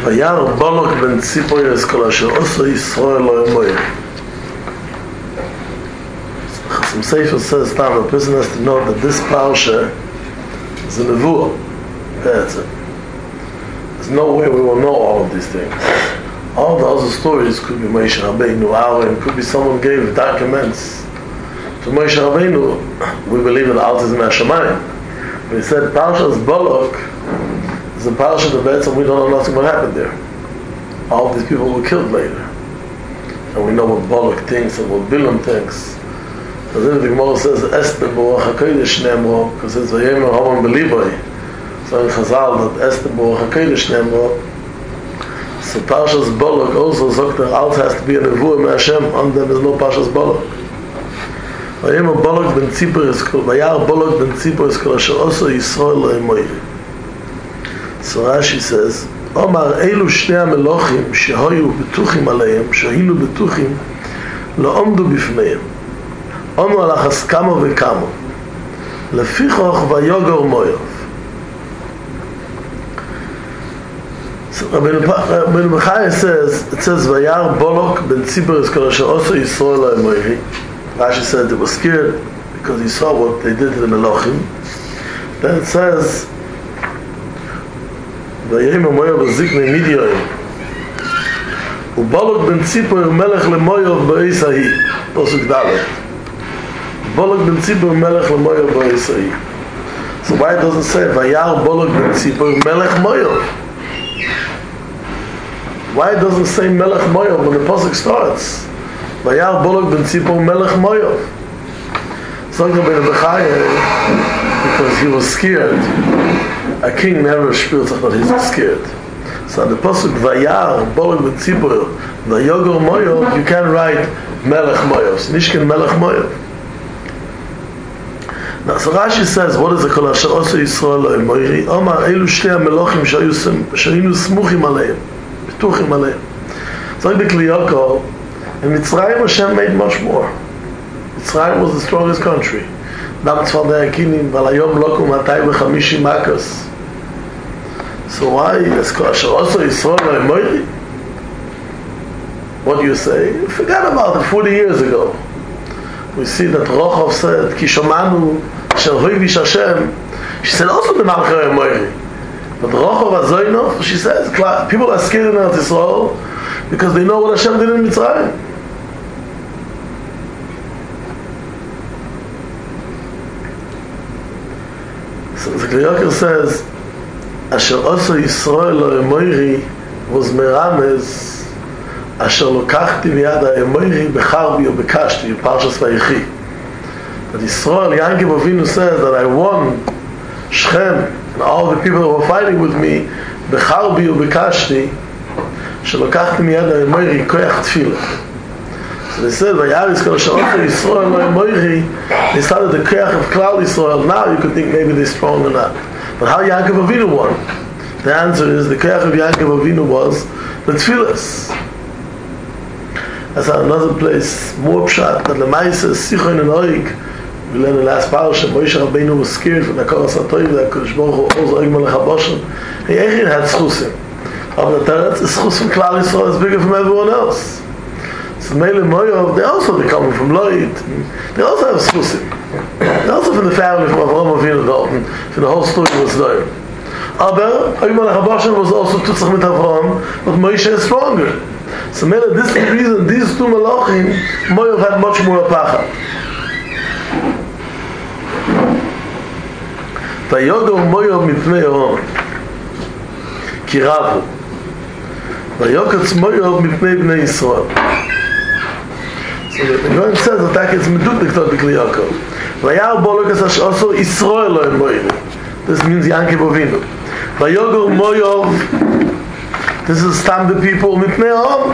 וירא בולק בן ציפור כל אשר עשו ישראל לא אמויר. Chasam Sofer says that a person has to know that this parsha is a nevuah. There's no way we will know all of these things. All the other stories could be Moshe Rabbeinu, Aaron, could be someone gave documents to Moshe Rabbeinu. We believe in Alt is Hashemayim. When he said Parshas Balak is a parsha that we don't know nothing what happened there. All of these people were killed later. And we know what Balak thinks and what Bilam thinks. Because then the Gemara says Esther Baruch HaKodesh Nemro, because it's Vayemer Haman Beliboy. So in Chazal that Esther Baruch HaKodesh Nemro. So Parshas Balak also sagt that Alt has to be a Nevuah from Hashem, and there is no Parshas Balak. Vayemer Balak ben Tzipor Eskol, Vayar Balak ben Tzipor Eskol, Asher Oso Yisrael Lo Emoyri. So Rashi says, Omar Eilu Shnei HaMelochim Shehoyu Betuchim Aleim, Shehinu Betuchim, Lo Omdu Bifneihem. Onu alachas kamo v'kamo. Lefichoch vayogor moyov. So Rabbeinu Bechaya says, it says, Vayar Bolok ben Tzipor Eskol Asher Oso Yisrael Lo Emoyri. Rashi said they were scared because he saw what they did to the Melochim. Then it says, Vayim Moyov v'ziknei midyoim. Ubolok ben Tzipor melech lemoyov ba'isai. Posuk Dalet. Bolok ben Tzipor melech lemoyov ba'isai. So why it doesn't say Vayar Bolok ben Tzipor melech moyov? Why it doesn't say melech moyov when the posuk starts? Vayar Bolok ben Tzipor melech moyov. So Rabbeinu Bechaya, because he was scared. A king never spielt that he's scared. So the pasuk Vayar Bolok ben Tzipor Vayogor moyov, you can't write melech moyov. Nishkin melech moyov. Now, so Rashi says, what is the Kol Asher Oso Yisrael Lo Emoyri? Omar Eilu Shnei HaMelochim Shehinu Smuchim Aleim, Betuchim Aleim. So like the Kli Yaakov, in Mitzrayim Hashem made much more. Mitzrayim was the strongest country. Dam Tzvardei Akinim, Valayom Lokum Hatay V'Chamishi Makas. So why is Kol Asher Oso Yisrael Lo Emoyri? What do you say? Forget about it 40 years ago. We see that Rochov said, Ki Shomanu Shel Hoivish Hashem. She said also the Malchei Emoyri. But Rochov Azoinov, she says, people are scared in Eretz Yisrael because they know what Hashem did in Mitzrayim. So the Kli Yaakov says, Asher Oso Yisrael Lo Emoyri was Meramez Asher Lokachti Miyad HaEmoyri Becharbi or Bekashti, Parshas Vayechi. That Yisrael, Yankov Avinu says that I won Shechem and all the people who were fighting with me Becharbi or Bekashti Asher Lokachti Miyad HaEmoyri Koyach Tfilah. So they said, Vayar Yisrael Asher Oso Yisrael Lo Emoyri, they started the Koyach of Klal Yisrael. Now you could think maybe they're strong or not. But how Yankov Avinu won? The answer is the Koyach of Yankov Avinu was the Tfilas. That's another place, more pshat, that Lemaisa, Sichon and Oig, we learned in the last parasha, Moshe Rabbeinu was scared from the Koras HaToiv, that Kodesh Baruch Hu, Oz Oig Melech HaBoshem. He actually had Schusim. Of the Teretz, the Schusim Klal Yisrael is bigger from everyone else. So Meile Moyov, they also be coming from Loid. They also have Schusim. They're also from the family from Avraham Avinu Dalton, from the whole story was there. Aber, Oig Melech HaBoshem was also Tutzach mit Avraham, but Moshe is stronger. So maybe this is the reason these two Malachim, Moyov had much more pachad. Vayogor Moyov mipnei Yehom ki ravu. Vayokatz Moyov mipnei Bnei Yisrael. So the Gemara says that it's meduk the Kli Yaakov. Vayar Bolok Asher Oso Yisrael Lo Emoyri. This means Yankov Avinu. Vayogor Moyov. This is Stam the people Mipnei Yehom.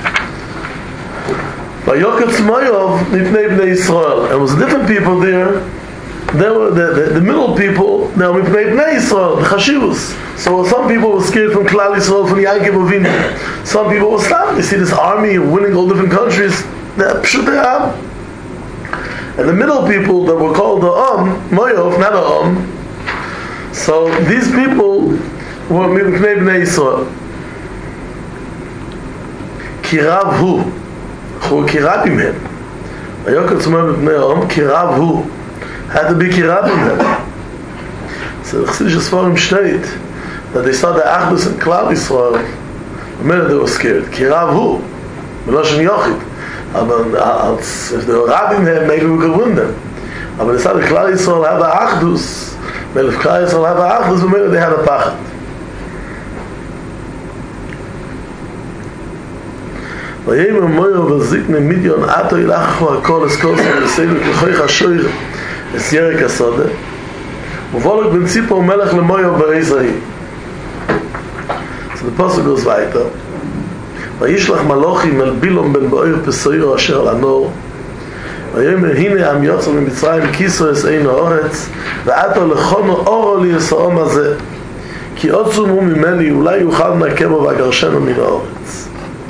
Vayokatz Moyov Mipnei Bnei Yisrael. There was different people there. There were the middle people. Now Mipnei Bnei Yisrael, the Chashivus. So some people were scared from Klal Yisrael, from Yankov Avinu. Some people were Stam. You see this army winning all different countries. They're Pshutei Am. And the middle people that were called the Moyov, not the So these people were Mipnei Bnei Yisrael. כי רב הוא כרבים הם. Yokot Tzomah B'nei Om ki Rav Hu had to be ki Rabim them. So the Chassidish Sforim state that they saw the Achdus in Klal Yisrael. The minute they were scared. Ki Rav Hu Meloshen Yochid. If they were Rabim them, maybe we could win them. But they saw the Klal Yisrael have a Achdus. If Klal Yisrael have a Achdus, the minute they had a Pachat. ויאמר מויר וזיקנה מידיון עתו ילכו הכל אסקוסו וסייבו כחויך השויר אס ירק הסודה ובולק בן ציפור מלך למויר בריזהי. So the Pasuk goes weiter. וישלח מלוכים אל בילום בן באויר פסויר אשר על הנור ויאמר הנה עם יוצא ממצרים כיסו אס אין האורץ ועתו לכונו אורו לי אסאום הזה כי עוצמו ממני אולי יוכל נקבו והגרשנו מן האורץ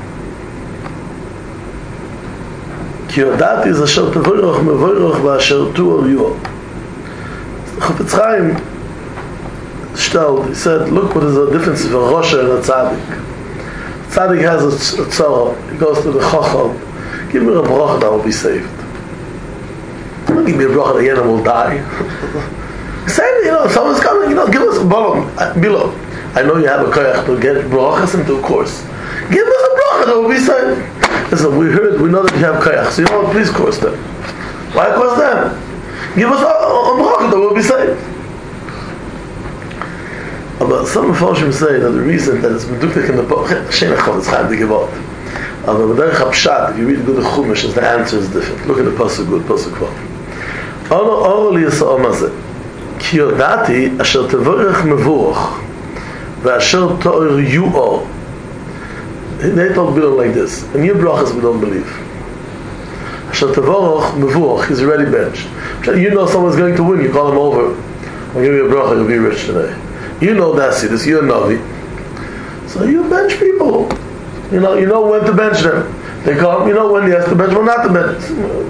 כי יודעתי זה אשר תבורך מבורך ואשר תואר יואר. Chofetz Chaim stelled, he said, look what is the difference of a Rosha and a Tzaddik. Tzaddik has a tzara, he goes to the Chacham, give me a bracha that will be saved. Don't give me a bracha that Yenim will die. He said, someone's coming, give us a Bilo. I know you have a koyach to get brachas into a course. Give us a bracha that will be saved. Listen, we know that you have koyach, so please course them. Why course them? Give us a bracha that will be saved. But some Mepharshim say that the reason that it's meduktik in the book, Shein Chofetz Chaim to give up. But B'derech HaPshat, if you read good Chumash, the answer is different. Look at the pasuk good, pasuk Vav. Oro li yisa'om hazeh, ki yodati asher tevorech mevuach, ve'asher to'er yu'or. They don't believe like this. In your brachas we don't believe. Asher tevorech mevuach, he's already benched. You know someone's going to win, you call him over. I'll give you a bracha, you'll be rich today. You know that's it, you're a Navi. So you bench people. You know when to bench them. They come, you know when he has to bench, when not to bench.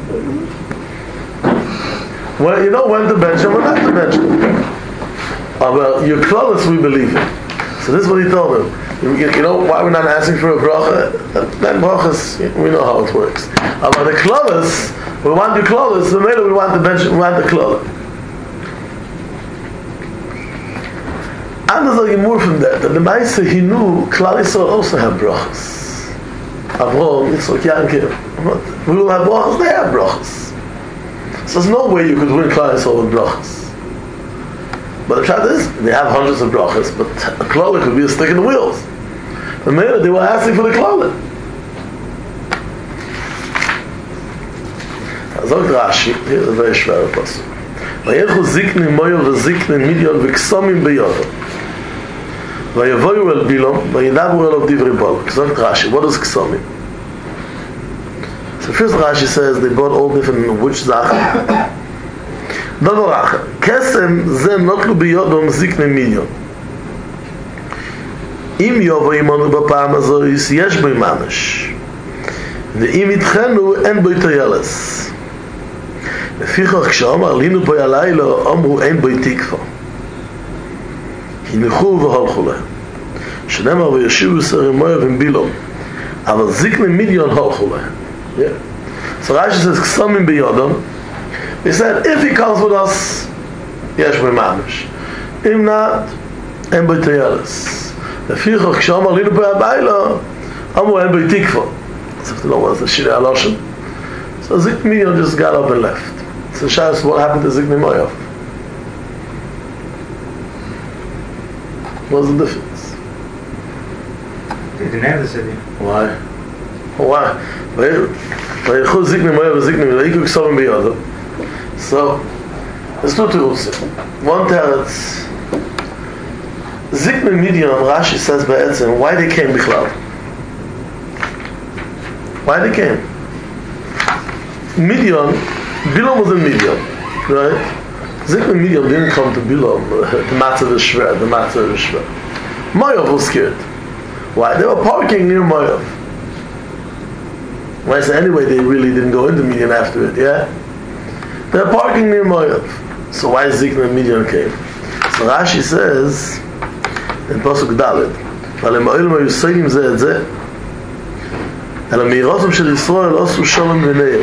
Well, you know when to bench them, when not to bench them. Well, your clothes we believe in. So this is what he told them. You know why we're not asking for a bracha? That brachas, we know how it works. About the clothes, we want the clothes, so maybe we want the bench, we want the clothes. And there's a gemur from that the Maisa he knew Klal Yisrael also have brachas. Avraham, Yitzchak, Yaakov. We will have brachas, they have brachas. So there's no way you could win Klal Yisrael with brachas. But the fact is, they have hundreds of brachas, but a klala could be a stick in the wheels. The minute they were asking for the klala. Zog Rashi, here's a very schwerer pasuk. Vayelchu ziknin moyo v'ziknin midyon v'ksomim beyodo. Vayavoyu el bilom, vayidabu el of divrei balak. Zog Rashi, what is ksomim? So first Rashi says they bought all different which zachen. דבר אחר, קסם זה נוטלו ביודו מזיק למיליון. אם יובו עמנו בפעם הזו, יש בו ממש. ואם יתחנו, אין בו איתו ילס. לפיכך כשאומר לינו בו הלילה, אמרו אין בו תקווה. הנחו והולכו להם. שנאמר וישיבו שרי מויב עם בילום. אבל זיק למיליון הולכו להם. So Rashi says, קסמים ביודו, he said, if he comes with us, yesh b'mamish. If not, en b'teyeles. Lefichach, k'shamar linu b'abayla, amu en b'tikva. So if you know what's the Shirei HaLoshen. So Zikni Midyon just got up and left. So Shas, what happened to Zikni Moyav? What's the difference? They didn't have the city. Why? Why? Vayelchu Zikni Moyav v'Zikni Midyon, v'yiku k'somim b'yodo. So, there's two terutzim. One teretz, Zikna Midyon, Rashi says by Etzim, why they came bichlal? Why they came? Midyon, Bilom was in Midyon, right? Zikna Midyon didn't come to Bilom, the matzah is shver, Moav was scared. Why? They were parking near Moav. Why? So anyway, they really didn't go into Midyon after it, yeah? They're parking near Moav. So why Zikna Midyon came? So Rashi says in Pasuk Dalet, אלא מירוסם של ישראל עשו שלום ביניהם.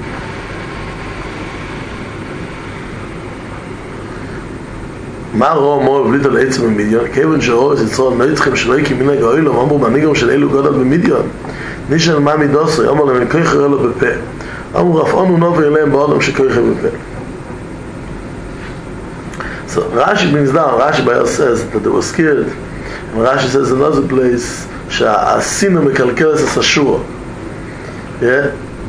מה רואו מור הבליט על עצם במדיון? כיוון שרואו את ישראל נצחים שלא יקי מנהג האוילום, אמרו מנהיגום של אלו גודל במדיון. נשאל מה מדוסרי, אמרו להם כויכר אלו בפה. אמרו רפאונו נובר אליהם בעולם שכויכר בפה. So Rashi brings down, Rashi by us says that they were scared. And Rashi says another place שהסין המקלקל את הששוע. Yeah?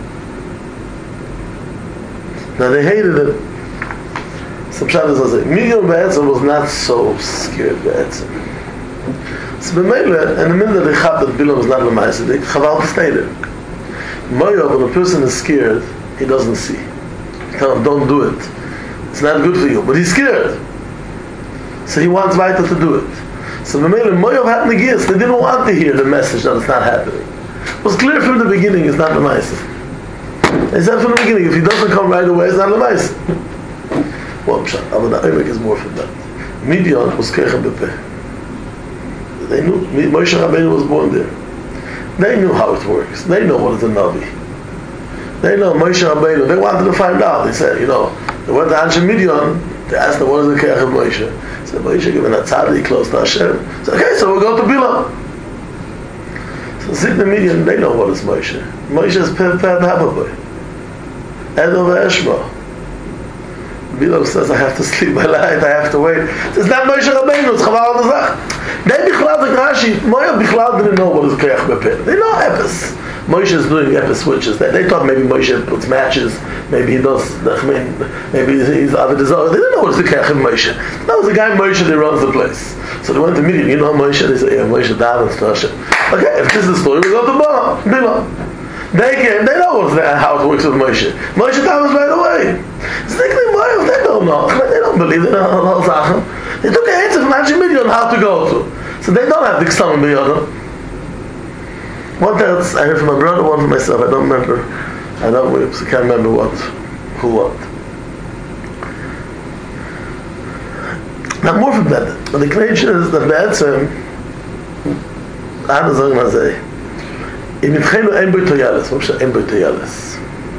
Now they hated it. So Pshat is also, Midian Ba'etzim was not so scared Ba'etzim. So B'meile, and the minute that they thought that Bilam was not Lamaisa, they Chaval to stay there. Moyov, when a person is scared, he doesn't see. You tell him, don't do it. It's not good for you, but he's scared. So he wants Vaita to do it. So B'meile, Moyov had Negias, they didn't want to hear the message that it's not happening. It was clear from the beginning it's not Lamaisa. They said from the beginning, if he doesn't come right away, it's not Lamaisa. Well, Pshat, but the Eimek is more from that. Midian was Keicha B'peh. They knew, Moshe Rabbeinu was born there. They knew how it works. They know what is a Navi. They know Moshe Rabbeinu. They wanted to find out. They said, they went to Anshe Midian. They asked them, what is the Keicha Moshe? They said, Moshe, given a tzaddik close to Hashem. They said, okay, so we'll go to Bilam. So sit the Midian, they know what is Moshe. Moshe is Peh Hababoy. Edo Ve'eshma. Bilam says, I have to sleep by night, I have to wait. It's not Moshe Rabbeinu, it's Chaval Adazach. They Bichlal, the Rashi, Moya Bichlal didn't know what is Keiach B'Peh. They know Epis. Moshe is doing Epis switches. They thought maybe Moshe puts matches, maybe he does, maybe he's Avid Azor. They didn't know what's the Keiach of Moshe. That was the guy Moshe that runs the place. So they went to meet him, Moshe? They said, yeah, Moshe davens to Hashem. Okay, if this is the story, we go to Bilam. They came, they know how it works with Moshe. Moshe davens right away. They don't know. They don't believe in all Sachen. They took a answer from Anshe Midian how to go to. So they don't have the Ksam B'Yodam. What else? I heard from my brother, one from myself. I don't remember. I can't remember who what. Now more from that. But the connection is that Ba'etzim, Anna Zog Nazei, אם יתחילו אין בו תויאלס, מה שאין בו תויאלס.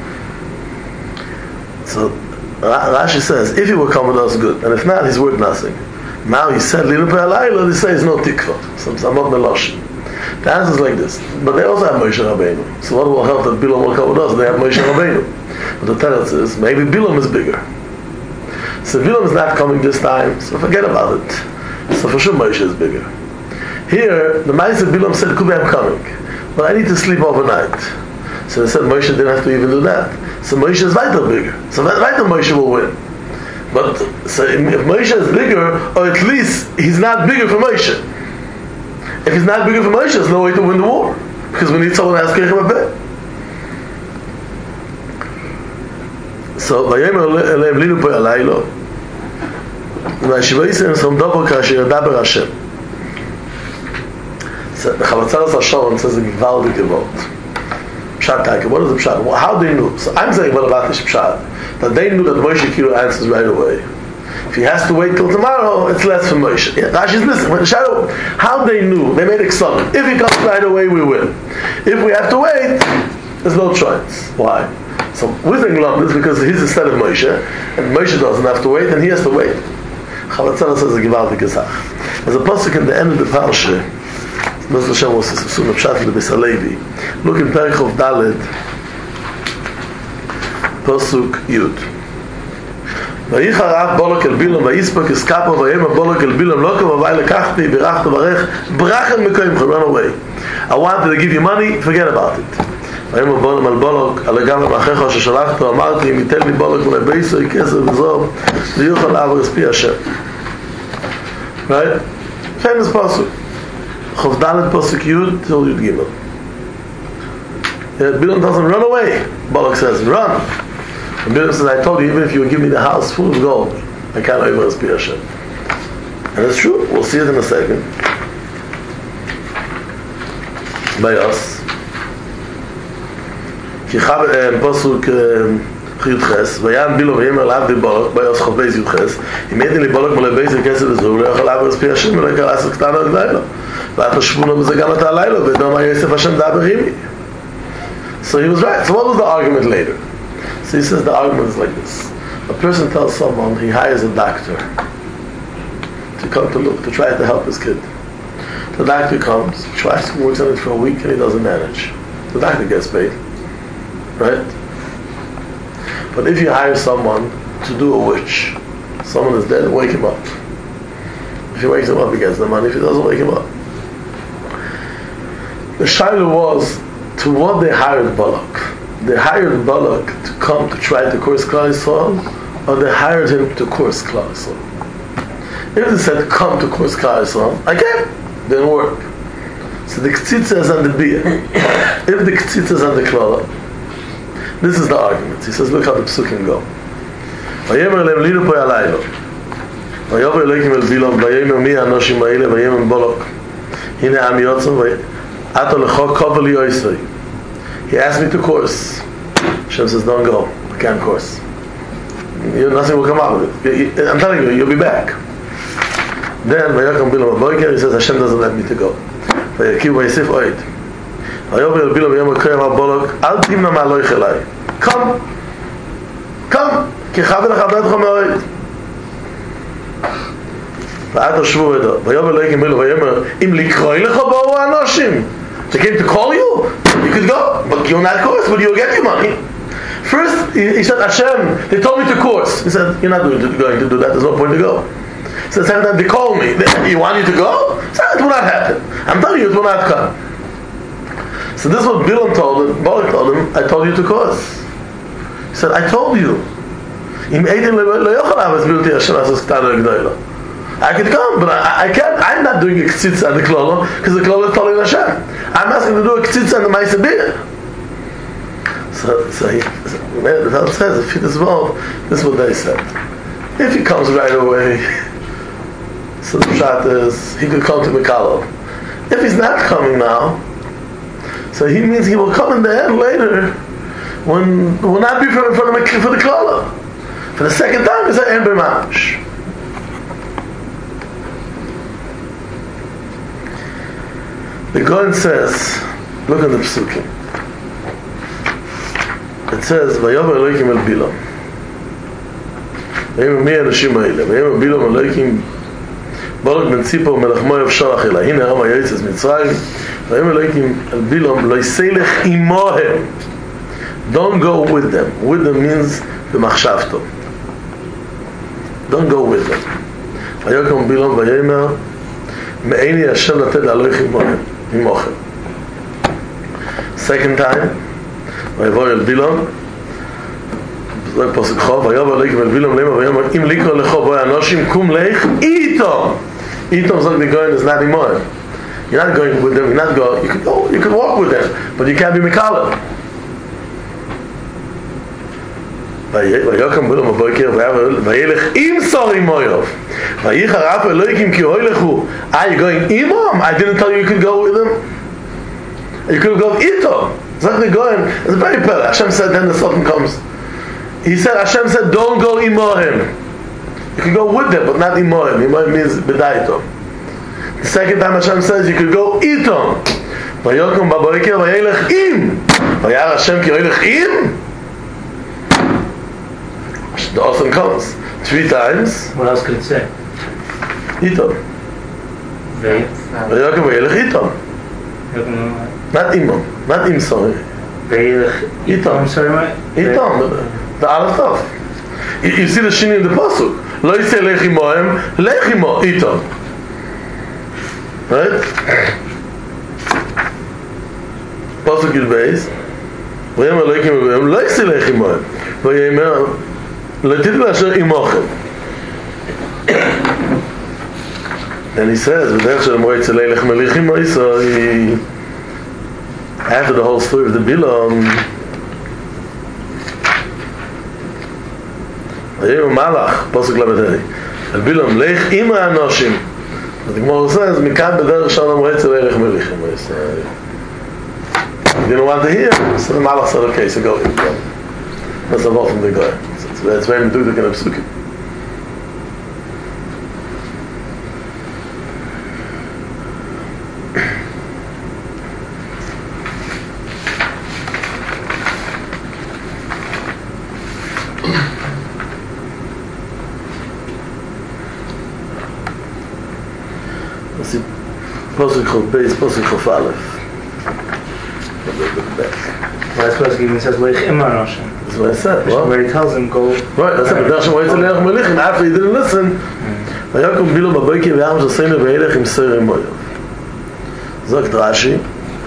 So Rashi says, if he will come with us, good, and if not, he's worth nothing. Now he said, Linu Pe'alayla, they say it's no tikva. So I'm not Melosh. The answer is like this. But they also have Moshe Rabbeinu. So what will help that Bilam will come with us? They have Moshe Rabbeinu. But the teretz is, maybe Bilam is bigger. So Bilam is not coming this time, so forget about it. So for sure Moshe is bigger. Here, the Ma'aseh Bilam said, Kubi, I'm coming. But I need to sleep overnight. So they said Moshe didn't have to even do that. So Moshe is weiter bigger. So weiter Moshe will win. But so if Moshe is bigger, or at least he's not bigger for Moshe. If he's not bigger for Moshe, there's no way to win the war. Because we need someone to ask Keicha B'Peh. So Vayomer Eleim Linu Pe'alaylo. V'Yeshiva Yisrael Som Dobo Kasher Yadaber Hashem. The Chavatzaras Hashem says a gewaltige Wort. Pshat Taika. What is the Pshat? How they knew? So I'm saying what about this Pshat? That they knew that Moshe Kiru answers right away. If he has to wait till tomorrow, it's less for Moshe. Yeah, Rashi's listening. How they knew? They made exam. If he comes right away, we win. If we have to wait, there's no choice. Why? So we're thinking this because he's instead of Moshe, and Moshe doesn't have to wait, and he has to wait. Chavatzaras says a gewaltige Sach. There's a pasuk in the end of the parsha. Moshe Hashem was a son of Pshat Lebes Halevi. Look in Perich of Daled, Pasuk Yud. Vayicha Rav Bolok El Bilam Vayispak Eskapo Vayema Bolok El Bilam Lokav Avay Lekachti Birachta Varech Brachem Mekoimcha, run away. I wanted to give you money, forget about it. Vayema Bolok El Bolok Alegam Achecha Sheshalachto Amarti Im Yitel Mi Bolok V'lei Beiso Yikesef V'zov V'yuchal Avor Espi Hashem. Right? Famous Pasuk. Chav Dalet Pasuk Yud till Yud Gimel. Bilam doesn't run away. Balak says, run. And Bilam says, I told you, even if you would give me the house full of gold, I can't over Espi Hashem. And it's true. We'll see it in a second. By us. Pasuk Yudches. Vayan Bilam Yemer Lav Di Balak. By us Chav Beis Yudches. Immediately Balak Malay Beis Yudches V'zur. Lo Yachal Avor Espi Hashem. V'lo Yachal Asik Tana G'dayla. ואת השבונה בזה גם את הלילה, ודום היוסף השם דבר עימי. So he was right. So what was the argument later? So he says the argument is like this. A person tells someone he hires a doctor to come to look, to try to help his kid. The doctor comes, tries to work on it for a week and he doesn't manage. The doctor gets paid. Right? But if you hire someone to do a witch, someone is dead, wake him up. If he wakes him up, he gets the money. If he doesn't wake him up. The shaila was to what they hired Balak. They hired Balak to come to try to curse Klal Yisrael, or they hired him to curse Klal Yisrael. If they said come to curse Klal Yisrael, again, didn't work. So the K'tzitza is on the Bia. If the K'tzitza is on the Klala, this is the argument. He says, look how the Psukim go. Vayemer lehem lidu po yalaylo. Vayover Elokim el Bilom, vayemer mi anoshim ha'ile, vayemer Balak. Hine am yotzim, ato lecho kovel yoisrei. He asked me to course. Hashem says, don't go. I can't course. Nothing will come out of it. I'm telling you, you'll be back. Then, Vayakam Bilam Aboiker, he says, Hashem doesn't let me to go. Vayakiv Vayisif Oid. Vayover el Bilam Yom HaKoyam HaBolok, Al Timna Ma'aloich Elai. Come. Ki chaver lechabedcha me'oid. Va'ato shvu edo. Vayover Elokim Bilam Vayomer, Im likroi lecha bo'u anoshim. They came to call you. You could go, but you're not course. But you'll get your money. First, he said, Hashem, they told me to course. He said, you're not going to do that. There's no point to go. He said, second time, they called me. You want you to go? He said, it will not happen. I'm telling you, it will not come. So this is what Bilam told him. Balak told him, I told you to course. He said, I told you. I could come, but I can't. I'm not doing a k'tzitza on the klala because the klala is telling Hashem. I'm asking to do a k'tzitza on the Ma'aseh Bia. So the fellow says, if he does well, this is what they said. If he comes right away, so the shot is he could come to Mikalo. If he's not coming now, so he means he will come in the end later when will not be for the klala. For the second time, it's an en b'mamish. The Goyen says, look at the Psukim. It says, Vayover Elokim el Bilam. Vayomer mi anashim ha'ile. Vayomer Bilam Elokim Balak ben Tzipor melech Moav shalach elai. Hine Rama Yotzes Mitzrayim. Vayomer Elokim el Bilam lo yiselech imohem. Don't go with them. With them means b'machshavto. Don't go with them. Vayokom Bilam vayomer me'eni Hashem lated aloich imohem. Second time, Vayover el Bilam, like Pasuk Chov, Vayover Elokim el Bilam lema vayomer im likro lecho bo anoshim kum leich itom. Itom is like the going is not imohem. You're not going with them. You're not going. You could walk with them, but you can't be mekala. Vayokom Bilam aboiker vayelech im sori moyov. Vayichar af Elokim ki hoilechu. Are you going imam? I didn't tell you could go with him. You could go ito. It's like they're going. It's very pale. Hashem said, then the Sultan comes. He said, Hashem said, don't go imohim. You could go with them, but not imohim. Imohim means bedaito. The second time Hashem says, you could go ito. Vayokom baboiker vayelech im. Vayar Hashem ki hoilech im. The Sultan comes 3 times. What else could it say? Ito. Vayokom vayelech ito. Not imam, not im, sorry. Itom, sorry, what? Itom, the Aleph Tov. You see the shini in the pasuk. Lo yisei lechimoem, lechimo, itom. Right? Pasuk Yud Beis. Vayomer Elokim v'yom, lo yisei lechimoem. Vayomer, lo titil asher imochem. And he says, after the whole story of the Bilam, Malach, Pasuk Lamed Hey, Bilam lech ima anoshim. The Gemara says, Mikan b'derech shalom reitzel leilech melichim. He didn't want to hear, so the Malach said, okay, so go. That's a lot from the guy. It's very medudik in a psukim. Let's see. Posuk Chol Beis, Posuk Chol Aleph. Last Pasuk even says Leich Imar Hashem. That's what I said. Well, where he tells him go. Right, that's it. But Hashem waited to Leich Melichim. After he didn't listen, Vayakum Bilam Abayki V'Yam Shasenu V'Elech Im Seir Moyov. Zok Rashi.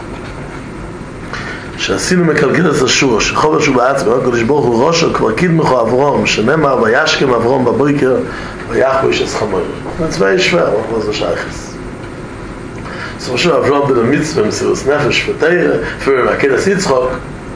שעשינו מקלקלת השור, שחוב השור בעצמי, הקדוש ברוך הוא ראשו, כבר קידמכו אברום, שנאמר, וישכם אברום בבוקר, ויחבו איש חמור. מצווה ישבר, אבל זה שייכס. So Moshe Avram did a mitzvah, Mesiras Nefesh, for Teire, for Akedas Yitzchok.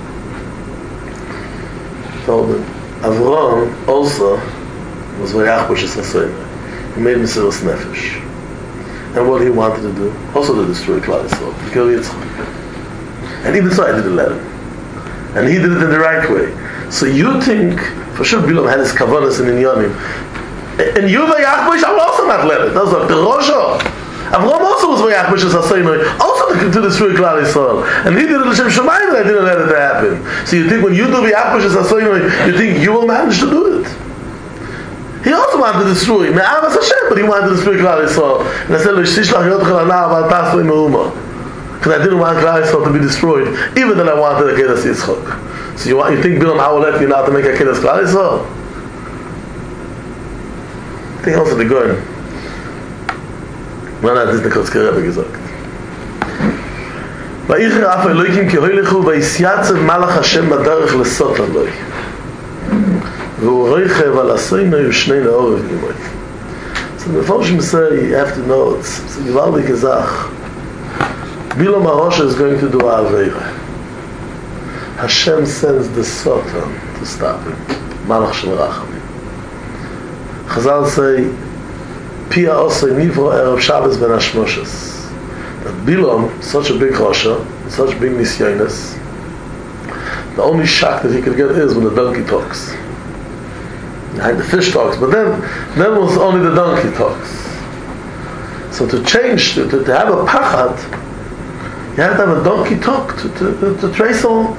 Told him, Avram also was Vayachbo Shesasayim. He made Mesiras Nefesh. And what he wanted to do, also to destroy Klal Yisrael, to kill Yitzchok. And even so, I didn't let him. And he did it in the right way. So you think, for sure, Bilam had his kavanas in Inyanim. And you, Vayachbo, I will also not let it. That was like the Rosho. Avram also was Vayachbo Shesasayim, also to destroy Klal Yisrael. And he did it L'Shem Shamayim, and I didn't let it happen. So you think when you do Vayachbo Shesasayim, you think you will manage to do it. He also wanted to destroy Me'avas Hashem, but he wanted to destroy Klal Yisrael. And I said, L'Shishlach Yotchel Anah Aval Tasvei Me'uma. Because I didn't want Klal Yisrael to be destroyed, even though I wanted Akedas Yitzchok. So you think Bilam, I will let you now to make Akedas Klal Yisrael? I think also the Goyen. Man hat das der Kotzke Rebbe gesagt. Vayicher af Elokim ki hoylechu vayisyatzev malach Hashem baderech lesot aloi. V'hu roichev al asoynoi v'shnei le'orev gimoi. So the Mefarshim say, you have to know, it's a gewaldige Zach. Bilam HaRosha is going to do Aveira. Hashem sends the Satan to stop him. Malach Shel Rachamim. Chazal say, Pia Osei Nivro Erev Shabbos Ben Hashmoshes. That Bilam, such a big Rosha, such big Nisyonis, the only shock that he could get is when the donkey talks. The fish talks, but then was only the donkey talks. So to change, to have a pachad, you have to have a donkey talk to trace on.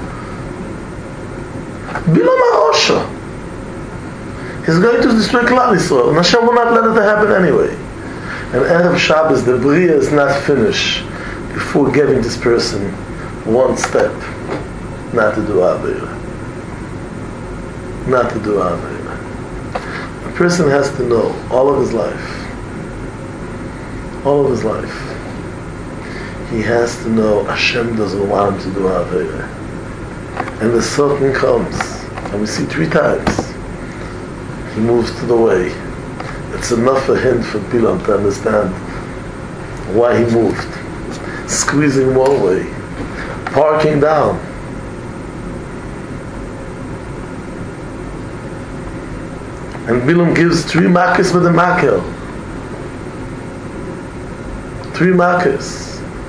Bilam HaRosha. He's going to destroy Klal Yisrael, and Hashem will not let it happen anyway. And Erev Shabbos, the Bria is not finished before giving this person one step, not to do Aveira. Not to do Aveira. A person has to know all of his life, he has to know Hashem doesn't want him to do Aveira. And the Satan comes, and we see 3 times. He moves to the way. It's enough for him, for Bilam, to understand why he moved. Squeezing one way, parking down. And Bilam gives 3 makkos with a makel. 3 makkos.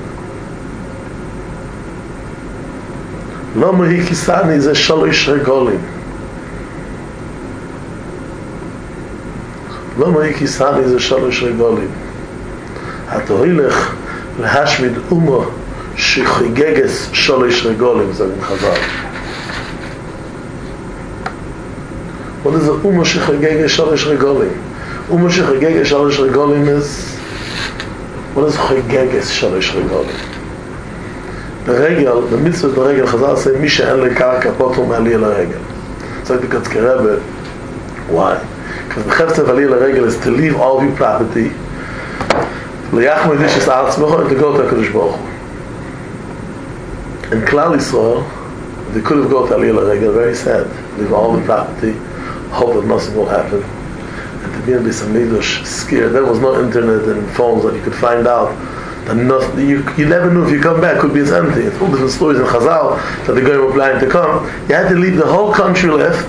Lo mohi kisani ze shalosh regolim. למה היקיסני זה 3 רגולים? אתה הולך להשמיד אומו שחגגס 3 רגולים, זה חז"ל. What is אומו שחגגס 3 רגולים? אומו שחגגס 3 רגולים is... What is חגגס 3 רגולים? ברגל, במצוות ברגל חז"ל say מי שאין לקרקע פוטר מעלי אל הרגל. So I think Rebbe, why? Because the Chefetz Aliyah L'Regel is to leave all of your property, L'yachmod Yishis Atzmecho, and to go to HaKadosh Baruch Hu. In Klal Yisrael, they could have gone to Aliyah L'Regel, very sad, leave all the property, hope that nothing will happen, and to be in this Amidush, scared. There was no internet and phones that you could find out. That nothing, you never knew if you come back, could be as empty. It's all different stories in Chazal that the guy were planning to come. You had to leave the whole country left.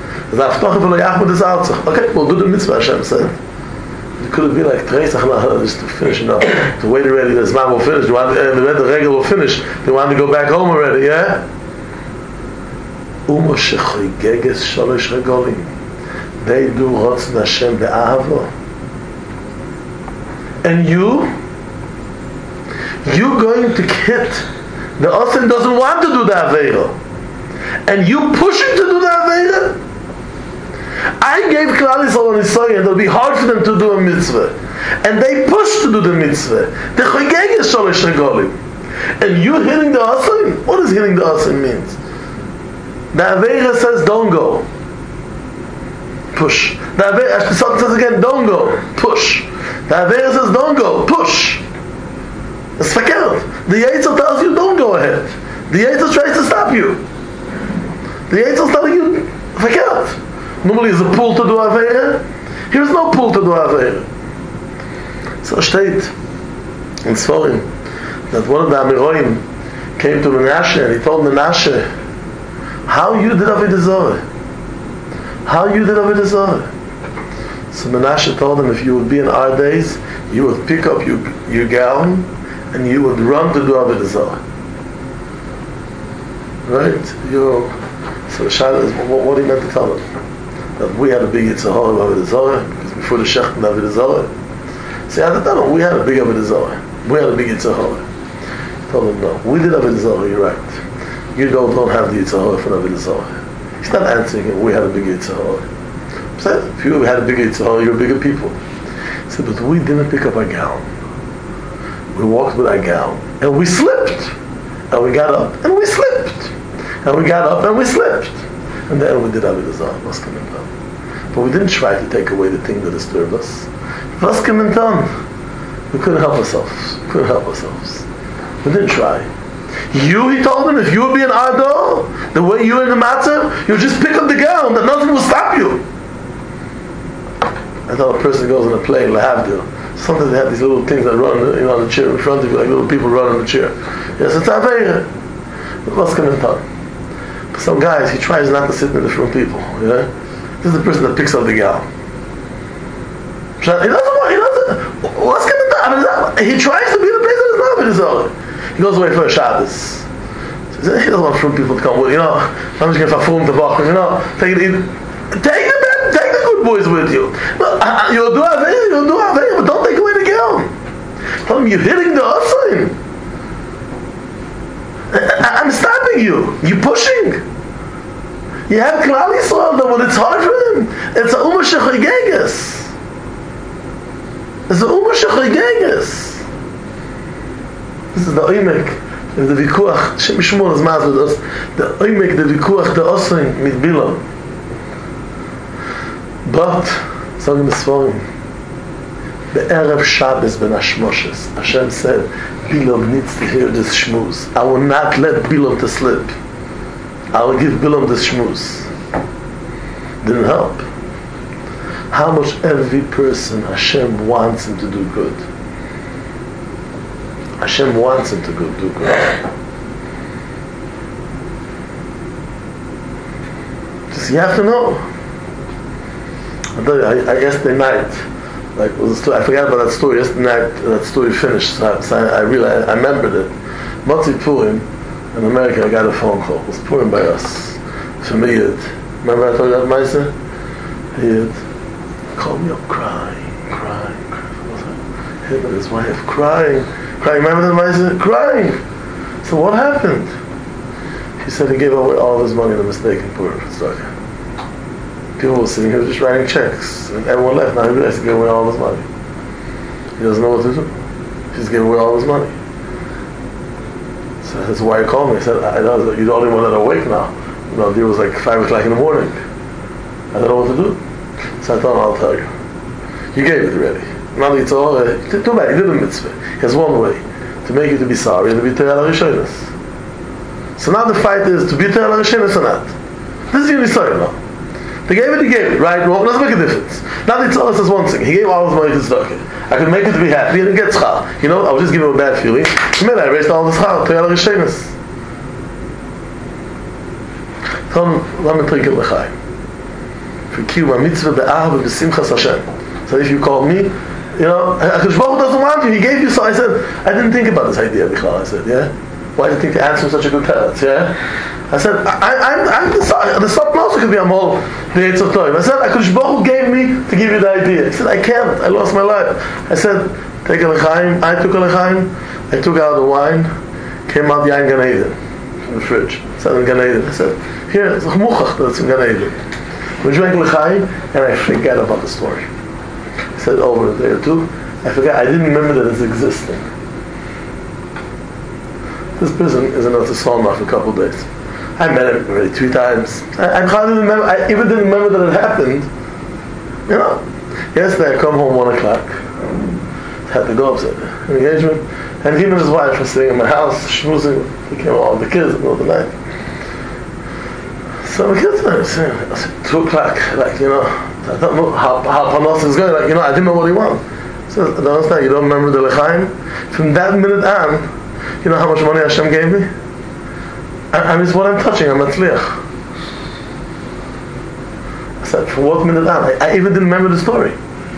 Okay, we'll do the mitzvah, Hashem said. It could have been like just to finish, to wait already, the Zman will finish, the Regel will finish, they want to go back home already, yeah? Umo shechoigeges 3 regolim. They do Rotzon Hashem be'ahavo. And you're going to hit. The Osen doesn't want to do the Aveira. And you push him to do the Aveira? I gave Klal Yisrael on Yisrael, and it'll be hard for them to do a mitzvah. and they push to do the mitzvah. The chogeg is shalosh regolim. And you hitting the asin? What does hitting the asin means? The Aveira says don't go. Push. The Aveira says again don't go. Push. The Aveira says don't go. Push. It's fakert. The Yetzer tells you don't go ahead. The Yetzer tries to stop you. The Yetzer is telling you fakert. Normally there's a pull to do Aveira. Here's no pull to do Aveira. So steht in Sforim that one of the Amiroim came to Menashe and he told Menashe how you did Avodah Zarah. How you did Avodah Zarah. So Menashe told him if you would be in our days, you would pick up your gown and you would run to do Avodah Zarah. Right? So the Shaila is, what he meant to tell him? That we had a big Yetzer Hara of Avodah Zarah, because before the Shecht and Avodah Zarah. See, at the time, we had a big Avodah Zarah. We had a big Yetzer Hara. He told him, no, we did Avodah Zarah, you're right. You don't have the Yetzer Hara for Avodah Zarah. He's not answering him, we had a big Yetzer Hara. He said, if you had a big Yetzer Hara, you're bigger people. He said, but we didn't pick up our gown. We walked with our gown, and we slipped. And we got up, and we slipped. And we got up, and we slipped. And then we did Avodah Zarah. But we didn't try to take away the thing that disturbed us. Was came and done? We couldn't help ourselves. We didn't try. You, he told him, if you would be an Ardo, the way you're in the matzah, you just pick up the gown, that nothing will stop you. I thought a person goes on a plane, lahavdil. Sometimes they have these little things that run, on the chair in front of you, like little people run on the chair. Yes, it's Aveira. Was came and done? But some guys, he tries not to sit in the front people. Yeah? This is the person that picks up the gown. He doesn't. What's going to do? He tries to be the place that is not Avodah Zarah. He goes away for a Shabbos. So he doesn't want from people to come with. I'm just going to perform the Bach. Take the good boys with you. You'll do Aveira, but don't take away the gown. Tell him you're hitting the Asin. I'm stopping you. You're pushing. You have Klal Yisrael, though, but it's hard for him. It's a Ummah Shechogeges. It's a Ummah Shechogeges. This is the Oimek, the Vikuach, Shem Yishmor is Maz with us, the Oimek, the Vikuach, the Osrin, mit Bilam. But, sagen wir Sforim, Be'erev Shabbos ben Hashmoshes, Hashem said, Bilam needs to hear this shmuz. I will not let Bilam to slip. I will give Bilam this shmuz. Didn't help. How much every person Hashem wants him to do good. Hashem wants him to do good. Just you have to know. I tell you, I yesterday night, I forgot about that story. Yesterday night, that story finished. So I realized, I remembered it. Motzi Purim, in America, I got a phone call. It was Purim by us. From Yid. Remember I told you that, Maisa? Yid called me up crying. Him and his wife crying. Remember that, Maisa? Crying. So what happened? He said he gave away all of his money in a mistake in Purim. People were sitting here just writing checks, and everyone left. Now he realized he gave away all his money. He doesn't know what to do. He just gave away all his money. So his wife called me. He said, I know you're the only one that are awake now. It was like 5 o'clock in the morning. I don't know what to do. So I thought, I'll tell you. You gave it already. Now it's all too bad. He did a mitzvah. He has one way to make you to be sorry and to be Te'el HaRishonos. So now the fight is to be Te'el HaRishonos or not. This is the only story now. They gave it, right? Well, it doesn't make a difference. Now the Tzara says one thing. He gave all his money to Tzedakah. I could make it to be happy and get schar. I was just giving him a bad feeling. I raised all the schar. Te'el HaRishonos. Tell him, let me drink it l'chaim. For kiyum mitzvah be'ahava b'simchas Hashem. So if you call me, HaKadosh Baruch Hu doesn't want you. He gave you so. I said, I didn't think about this idea, Bichlal. I said, yeah? Why do you think to answer such a good teretz, yeah? I said, I'm the something else could be a mole, the Yetzer Tov. I said, HaKadosh Baruch Hu gave me to give you the idea. He said, I can't. I lost my life. I said, take a l'chaim. I took a l'chaim. I took out the wine. Came out the Yain Gan Eden from the fridge. Said in Gan Eden. I said, here, it's a chmuchach that's in Gan Eden. We drank l'chaim, and I forget about the story. I said over a day or two, I forgot, I didn't remember that it's existing. This person is in Eretz Yisrael now for a couple of days. I met him already 3 times. I hardly remember, I even didn't remember that it happened. You know, yesterday I come home 1 o'clock. Had to go upstairs, an engagement. And he and his wife were sitting in my house, schmoozing. He came along with the kids in the middle of the night. So the kids were saying, 2 o'clock, like, you know, I don't know how Panos is going, like, you know, I didn't know what he wanted. So I don't understand, you don't remember the L'chaim? From that minute on, you know how much money Hashem gave me? And it's what I'm touching, I'm Matzliach. I said, from what minute on? I even didn't remember the story.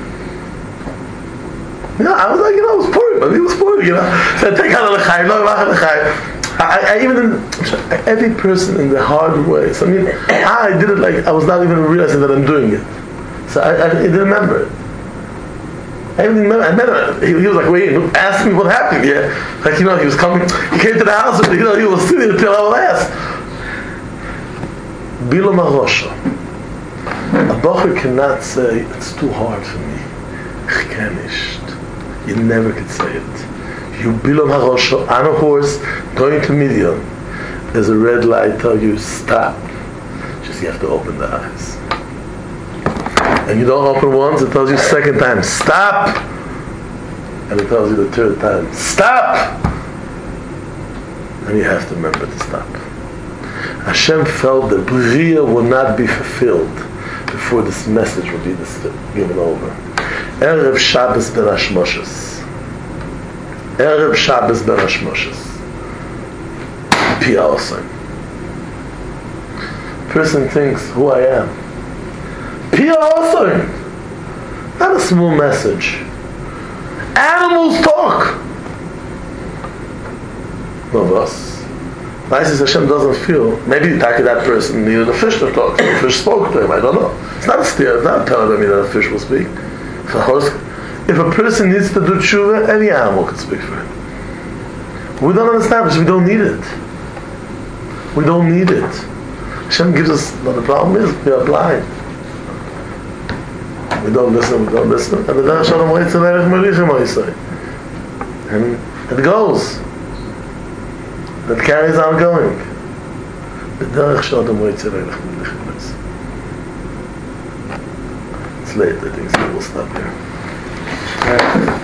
You know, I was like, you know, I was poor, but he was poor, you know. So I take out the L'chaim, no, I even didn't, every person in the hard way. So I mean, I did it like I was not even realizing that I'm doing it. So I didn't remember it. I didn't remember. I met him. He was like, wait, ask me what happened. Yeah, like, you know, he was coming. He came to the house, and, you know, he was sitting until I would ask. Bila Marosha. A bocher cannot say it's too hard for me. Ich kann nicht. You never could say it. You Bila Marosha on a horse going to Midian. There's a red light tell you stop. Just you have to open the eyes. And you don't open once, it tells you second time, stop! And it tells you the third time, stop! And you have to remember to stop. Hashem felt that Bria would not be fulfilled before this message would be given over. Erev Shabbos ben Hashmoshes. Erev Shabbos ben Hashmoshes. Pia Osam. Person thinks who I am. Pia Osam. Not a small message. Animals talk. No of us. Nice Hashem doesn't feel. Maybe that person needed a fish to talk. The fish spoke to him. I don't know. It's not a steer. It's not a paradigm that a fish will speak. If a person needs to do tshuva, any animal can speak for him. We don't understand because we don't need it. We don't need it. Hashem gives us. But the problem is we are blind. We don't listen. And the Derech Shalom Reitzin Erech Melichim Oisai. And it goes. That carries on going. The Derech Shalom Reitzin Erech Melichim Oisai. It's late, I think, so we'll stop here.